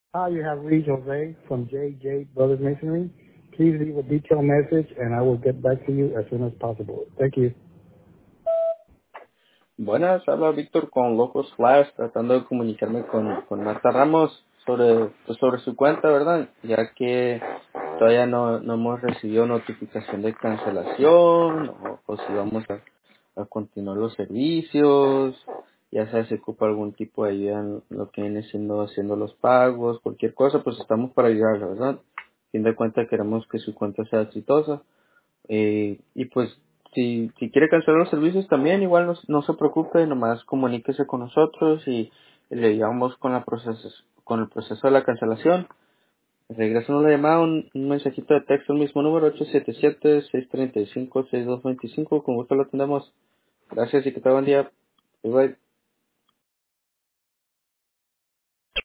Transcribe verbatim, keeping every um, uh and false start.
Hi, you have reached Jose from J J Brothers Masonry. Please leave a detailed message and I will get back to you as soon as possible. Thank you. Buenas, habla Víctor con Locos Flash, tratando de comunicarme con, con Marta Ramos sobre, pues sobre su cuenta, ¿verdad? Ya que todavía no, no hemos recibido notificación de cancelación, o, o si vamos a, a continuar los servicios, ya sea si ocupa algún tipo de ayuda en lo que viene siendo haciendo los pagos, cualquier cosa, pues estamos para ayudarla, ¿verdad? A fin de cuentas queremos que su cuenta sea exitosa. Eh, y pues, si, si quiere cancelar los servicios también, igual no, no se preocupe, nomás comuníquese con nosotros y le ayudamos con, la proceso, con el proceso de la cancelación. Regresanos la llamada, un, un mensajito de texto al mismo número, ocho siete siete, seis tres cinco, seis dos dos cinco. Con gusto lo atendemos. Gracias y que tenga buen día. Bye bye.